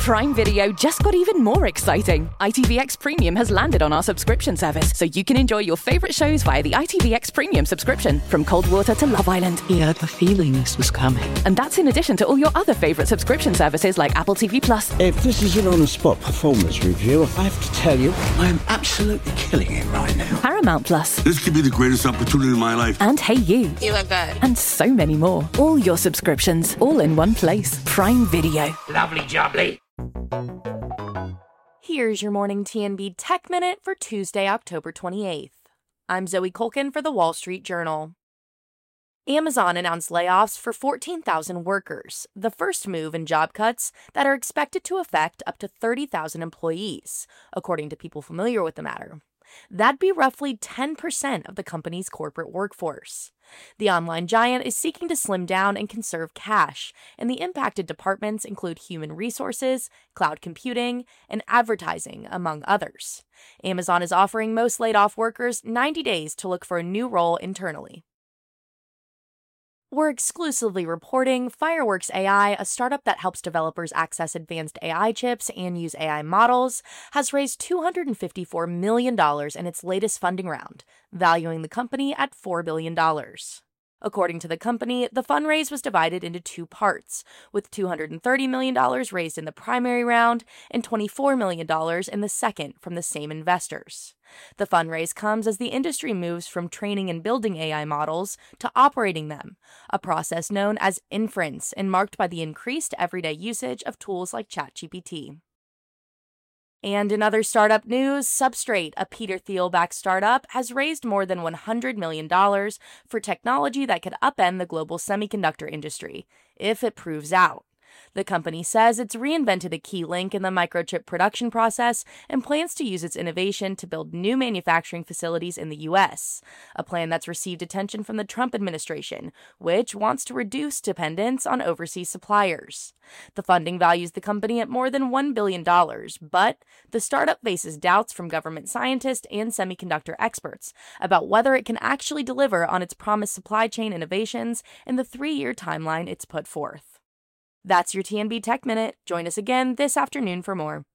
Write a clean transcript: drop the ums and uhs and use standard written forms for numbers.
Prime Video just got even more exciting. ITVX Premium has landed on our subscription service, so you can enjoy your favourite shows via the ITVX Premium subscription, from Cold Water to Love Island. He had a feeling this was coming. And that's in addition to all your other favourite subscription services like Apple TV+. If this is an on-the-spot performance review, I have to tell you, I am absolutely killing it right now. Paramount Plus. This could be the greatest opportunity in my life. And Hey You. You look good. And so many more. All your subscriptions, all in one place. Prime Video. Lovely jubbly. Here's your morning TNB Tech Minute for Tuesday, October 28th. I'm Zoe Colkin for The Wall Street Journal. Amazon announced layoffs for 14,000 workers, the first move in job cuts that are expected to affect up to 30,000 employees, according to people familiar with the matter. That'd be roughly 10% of the company's corporate workforce. The online giant is seeking to slim down and conserve cash, and the impacted departments include human resources, cloud computing, and advertising, among others. Amazon is offering most laid-off workers 90 days to look for a new role internally. We're exclusively reporting Fireworks AI, a startup that helps developers access advanced AI chips and use AI models, has raised $254 million in its latest funding round, valuing the company at $4 billion. According to the company, the fundraise was divided into two parts, with $230 million raised in the primary round and $24 million in the second from the same investors. The fundraise comes as the industry moves from training and building AI models to operating them, a process known as inference and marked by the increased everyday usage of tools like ChatGPT. And in other startup news, Substrate, a Peter Thiel-backed startup, has raised more than $100 million for technology that could upend the global semiconductor industry, if it proves out. The company says it's reinvented a key link in the microchip production process and plans to use its innovation to build new manufacturing facilities in the U.S., a plan that's received attention from the Trump administration, which wants to reduce dependence on overseas suppliers. The funding values the company at more than $1 billion, but the startup faces doubts from government scientists and semiconductor experts about whether it can actually deliver on its promised supply chain innovations in the 3-year timeline it's put forth. That's your TNB Tech Minute. Join us again this afternoon for more.